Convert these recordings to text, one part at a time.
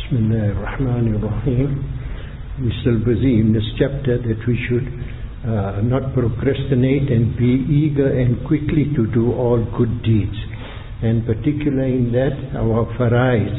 Bismillah ar-Rahman ar-Rahim. We're still busy in this chapter that we should not procrastinate and be eager and quickly to do all good deeds. And particularly in that, our farais,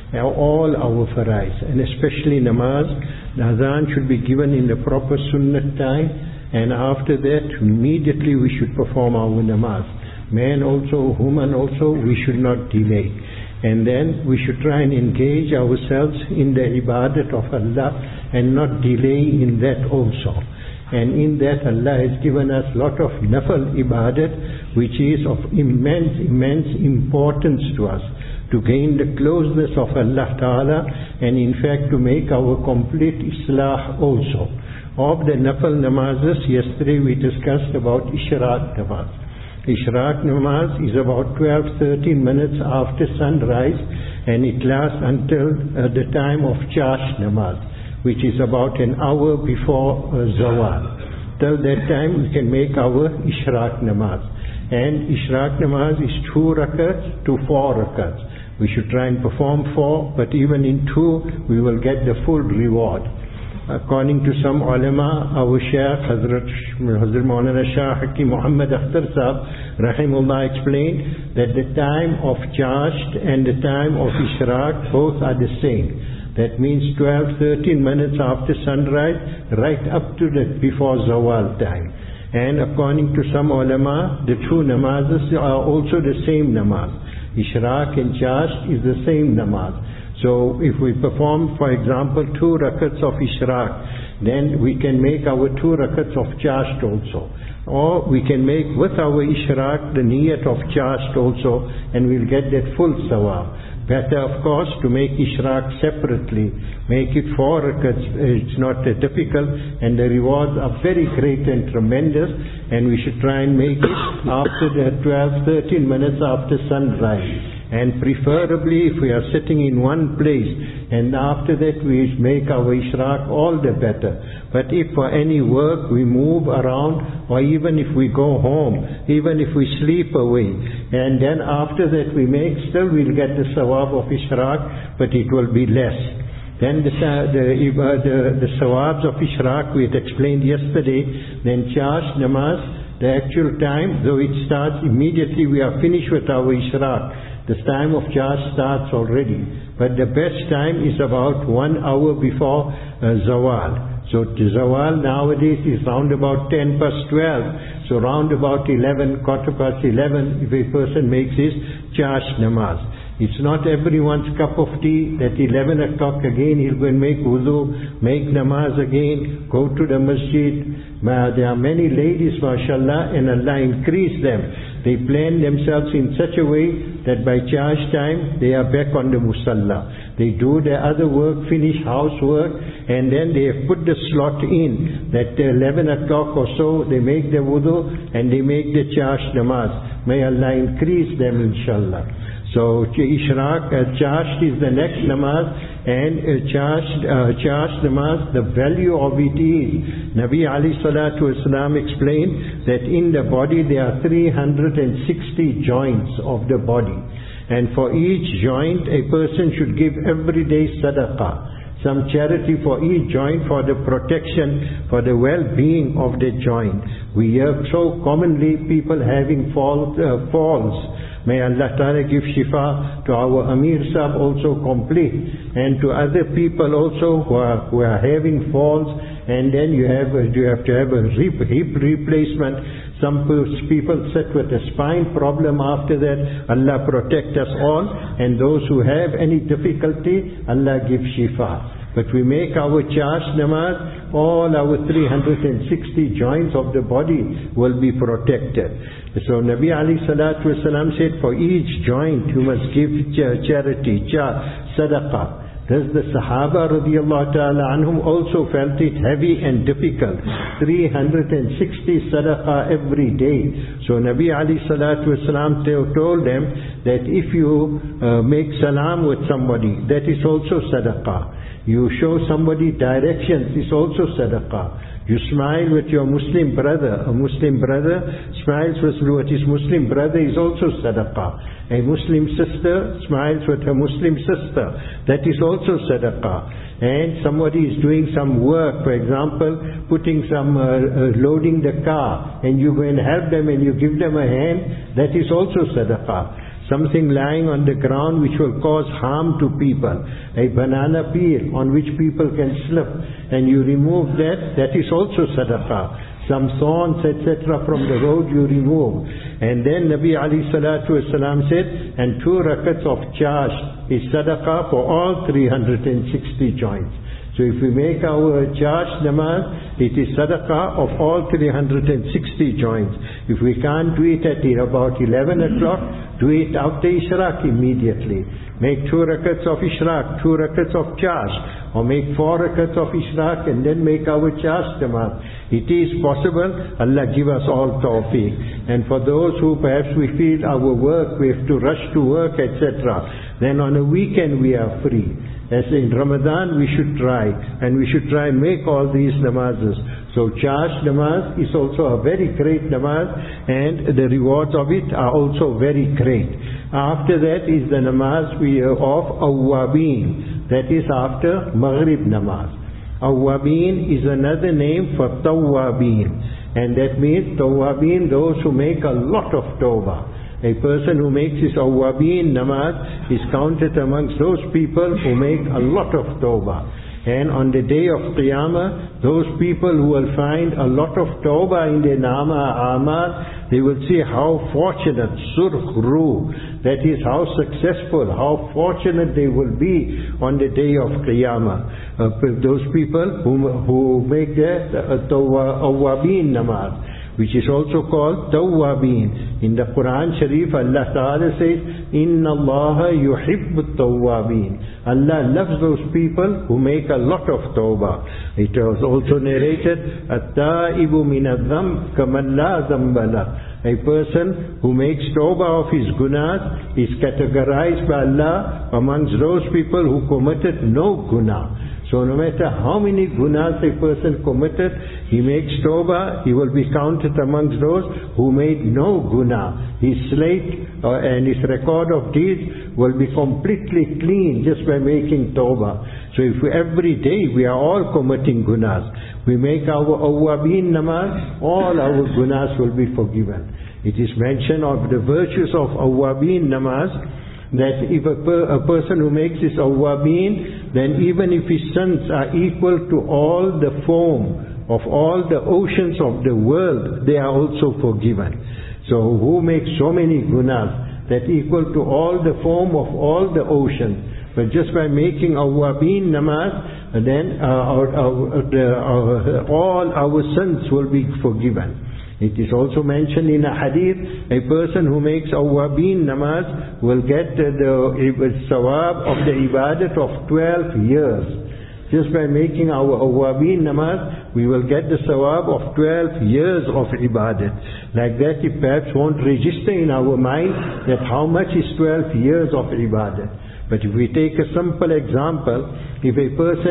all our farais, and especially namaz, the azan should be given in the proper sunnat time, and after that, immediately we should perform our namaz. Man also, woman also, we should not delay. And then we should try and engage ourselves in the ibadat of Allah and not delay in that also. And in that Allah has given us lot of nafal ibadat which is of immense importance to us, to gain the closeness of Allah Ta'ala, and in fact to make our complete islah also. Of the nafal namazes, yesterday we discussed about Ishraq namaz. Ishraq namaz is about 12-13 minutes after sunrise, and it lasts until the time of Chash namaz, which is about an hour before Zawal. Till that time we can make our Ishraq namaz. And Ishraq namaz is 2 rakats to 4 rakats. We should try and perform 4, but even in 2 we will get the full reward. According to some ulama, our Shaykh Hazrat Maulana Shah Hakim Muhammad Akhtar Sahab Rahimullah explained that the time of Chasht and the time of Ishraq both are the same. That means 12-13 minutes after sunrise, right up to the before Zawal time. And according to some ulama, the 2 namazes are also the same namaz. Ishraq and Chasht is the same namaz. So if we perform, for example, 2 rakats of Ishraq, then we can make our 2 rakats of Chasht also. Or we can make with our Ishraq the niyat of Chasht also, and we'll get that full sawab. Better, of course, to make Ishraq separately. Make it 4 rakats. It's not difficult, and the rewards are very great and tremendous, and we should try and make it after the 12-13 minutes after sunrise. And preferably if we are sitting in one place, and after that we make our Ishraq, all the better. But if for any work we move around, or even if we go home, even if we sleep away, and then after that we make, still we'll get the sawab of Ishraq, but it will be less. Then the sawabs of Ishraq we had explained yesterday. Then Chash namaz, the actual time, though it starts immediately, we are finished with our Ishraq. The time of Chash starts already, but the best time is about 1 hour before Zawal. So Zawal nowadays is round about 10 past 12, so round about 11, quarter past 11, if a person makes his Chash namaz. It's not everyone's cup of tea that 11 o'clock again he'll go and make wudu, make namaz again, go to the masjid. There are many ladies, mashallah, and Allah increase them. They plan themselves in such a way that by charge time they are back on the musalla. They do their other work, finish housework, and then they have put the slot in that 11 o'clock or so they make the wudu and they make the charge namaz. May Allah increase them, inshallah. So Ishraq, Chasht is the next namaz, and Chasht namaz, the value of it is, Nabi alayhi salatu wasalam explained that in the body there are 360 joints of the body, and for each joint a person should give every day sadaqah, some charity for each joint, for the protection, for the well-being of the joint. We hear so commonly people having falls. May Allah Ta'ala give shifa to our Amir Sahib also complete, and to other people also who are having falls, and then you have to have a hip replacement. Some people sit with a spine problem after that. Allah protect us all, and those who have any difficulty, Allah give shifa. But we make our Chash namaz, all our 360 joints of the body will be protected. So Nabi alayhi salatu wasalam said, for each joint you must give charity, sadaqah. Thus the Sahaba radiallahu ta'ala anhum also felt it heavy and difficult. 360 sadaqah every day. So Nabi alayhi salatu wasalam told them that if you make salam with somebody, that is also sadaqah. You show somebody directions, is also sadaqah. You smile with your Muslim brother. A Muslim brother smiles with his Muslim brother is also sadaqah. A Muslim sister smiles with her Muslim sister. That is also sadaqah. And somebody is doing some work, for example, loading the car, and you go and help them and you give them a hand, that is also sadaqah. Something lying on the ground which will cause harm to people, a banana peel on which people can slip, and you remove that, that is also sadaqah. Some thorns, etc. from the road you remove. And then Nabi alayhi salatu wasalam said, and 2 rakats of charge is sadaqah for all 360 joints. So if we make our charge namaz, it is sadaqah of all 360 joints. If we can't do it at about 11 o'clock, do it after Ishraq immediately. Make 2 rakats of Ishraq, 2 rakats of charge, or make 4 rakats of Ishraq and then make our charge namaz. It is possible. Allah give us all tawfiq. And for those who perhaps we feel our work, we have to rush to work, etc., then on a weekend we are free. As in Ramadan we should try, and we should try and make all these namazes. So charge namaz is also a very great namaz, and the rewards of it are also very great. After that is the namaz of awwabin, that is after Maghrib namaz. Awwabin is another name for tawwabin, and that means tawwabin, those who make a lot of tawbah. A person who makes his awwabin namaz is counted amongst those people who make a lot of tawbah. And on the day of Qiyamah, those people who will find a lot of tawbah in their amal, they will see how fortunate, surkhru, that is how successful, how fortunate they will be on the day of Qiyamah. Those people who make their awwabin namaz, which is also called tawwabin. In the Quran Sharif, Allah Ta'ala says, Inna Allaha yuhibbu tawwabin. Allah loves those people who make a lot of tawbah. It was also narrated, At-ta'ibu min adh-dhanb kaman la dhanba lah. A person who makes tawbah of his gunas is categorized by Allah amongst those people who committed no gunah. So no matter how many gunas a person committed, he makes tawbah, he will be counted amongst those who made no guna. His slate and his record of deeds will be completely clean just by making tawbah. So if every day we are all committing gunas, we make our awwabin namaz, all our gunas will be forgiven. It is mentioned of the virtues of awwabin namaz, that if a person who makes his awwabin, then even if his sins are equal to all the foam of all the oceans of the world, they are also forgiven. So who makes so many gunas that equal to all the foam of all the oceans, but just by making awwabin namaz, then all our sins will be forgiven. It is also mentioned in a hadith, a person who makes awwabin namaz will get the sawab of the ibadat of 12 years. Just by making our awwabin namaz, we will get the sawab of 12 years of ibadat. Like that, it perhaps won't register in our mind that how much is 12 years of ibadat. But if we take a simple example, if a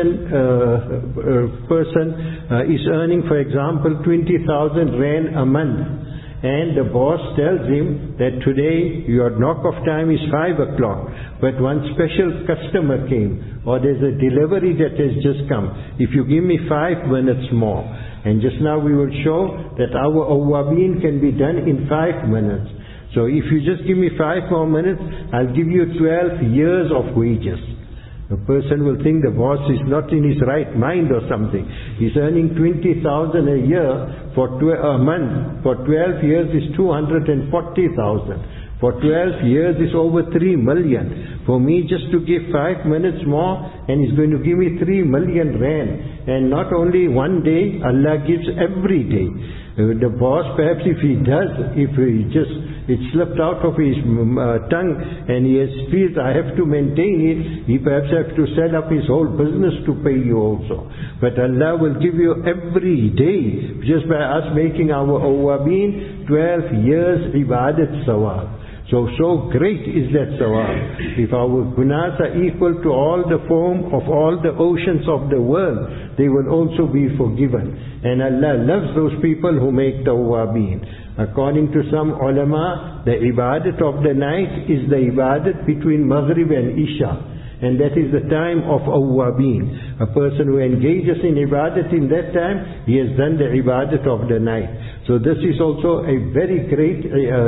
person is earning, for example, 20,000 rand a month, and the boss tells him that today your knock-off time is 5 o'clock, but one special customer came, or there's a delivery that has just come. If you give me 5 minutes more, and just now we will show that our awwabin can be done in 5 minutes. So if you just give me 5 more minutes, I'll give you 12 years of wages. A person will think the boss is not in his right mind or something. He's earning 20,000 a year for a month. For 12 years is 240,000. For 12 years is over 3 million. For me just to give 5 minutes more, and he's going to give me 3 million rand. And not only one day, Allah gives every day. The boss, perhaps if it slipped out of his tongue and he feels I have to maintain it, he perhaps has to set up his whole business to pay you also. But Allah will give you every day, just by us making our awwabin, 12 years ibadat sawab. So So great is that sawab. If our gunas are equal to all the foam of all the oceans of the world, they will also be forgiven. And Allah loves those people who make tawwabin. According to some ulama, the ibadat of the night is the ibadat between Maghrib and Isha. And that is the time of awwabin. A person who engages in ibadat in that time, he has done the ibadat of the night. So this is also a very great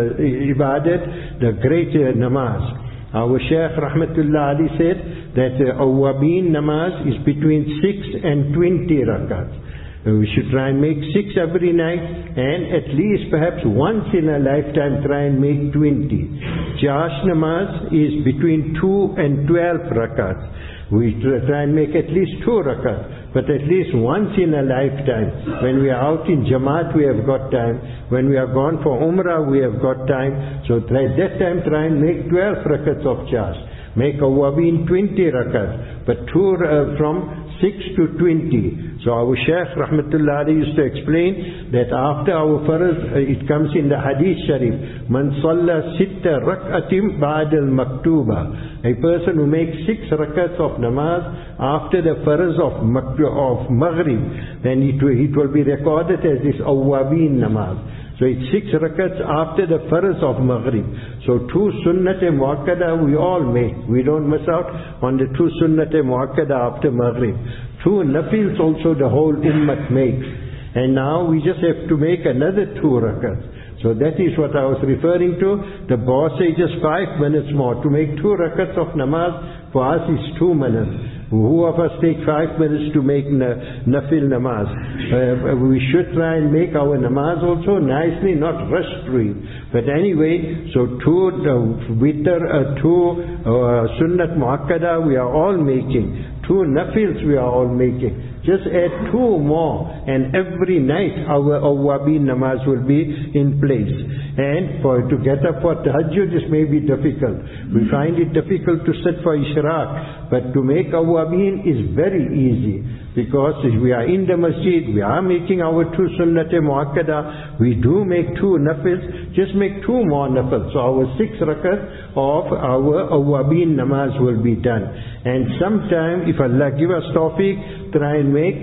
ibadat, the great namaz. Our Shaykh Rahmatullah Ali said that awwabin namaz is between 6 and 20 rakats. We should try and make 6 every night, and at least perhaps once in a lifetime try and make 20. Chash namaz is between 2 and 12 rakats. We try and make at least 2 rakats, but at least once in a lifetime. When we are out in Jamaat, we have got time. When we are gone for Umrah, we have got time. So at that time try and make 12 rakats of chash. Make awwabin 20 rakats, but 2 from 6 to 20. So our Shaykh Rahmatullah Ali used to explain that after our farz, it comes in the Hadith Sharif, Man salla sitta rak'atim ba'd al-maktuba. A person who makes 6 rakats of namaz after the farz of Maghrib, then it will be recorded as this awwabin namaz. So it's 6 rakats after the farz of Maghrib. So 2 sunnat-e-muakkada we all make. We don't miss out on the 2 sunnat-e-muakkada after Maghrib. 2 nafils also the whole ummah makes. And now we just have to make another 2 rakats. So that is what I was referring to. The boss says just 5 minutes more. To make 2 rakats of namaz, for us is 2 minutes. Who of us take 5 minutes to make nafil namaz? We should try and make our namaz also nicely, not rush through it. But anyway, so 2 witr, 2 sunnat muakkada we are all making. 2 nafils we are all making. Just add 2 more, and every night our awwabin namaz will be in place. And to get up for tahajjud, this may be difficult. We find it difficult to sit for ishraq, but to make awwabin is very easy. Because we are in the masjid, we are making our 2 sunnat-e-muakkada, we do make 2 nafils, just make 2 more nafils. So our 6 rakat of our awwabin namaz will be done. And sometime, if Allah give us tawfiq, try and make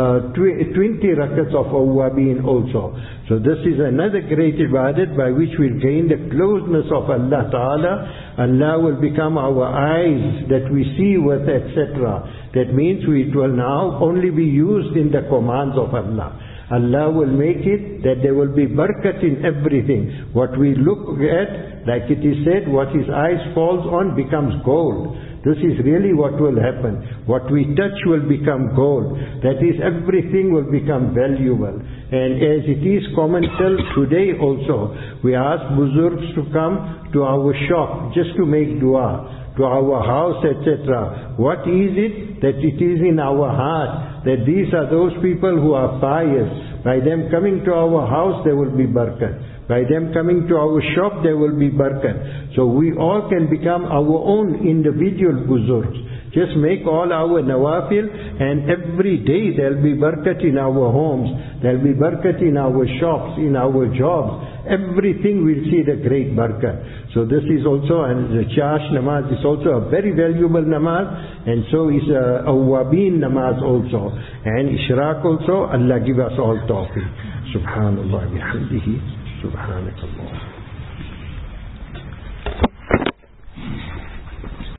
20 rakats of awwabin also. So this is another great ibadat by which we'll gain the closeness of Allah Ta'ala. Allah will become our eyes that we see with, etc. That means it will now only be used in the commands of Allah. Allah will make it that there will be barakat in everything. What we look at, like it is said, what his eyes falls on becomes gold. This is really what will happen. What we touch will become gold. That is, everything will become valuable. And as it is common till today also, we ask buzurgs to come to our shop just to make dua, to our house, etc. What is it? That it is in our heart, that these are those people who are pious. By them coming to our house, there will be barakat. By them coming to our shop, there will be barakat. So we all can become our own individual buzurgs. Just make all our nawafil, and every day there will be barakat in our homes, there will be barakat in our shops, in our jobs. Everything will see the great barakat. So this is also, and the chash namaz is also a very valuable namaz, and so is awwabin namaz also. And ishraq also, Allah give us all tawfiq. Subhanallah bihamdihi. Subhanakallah.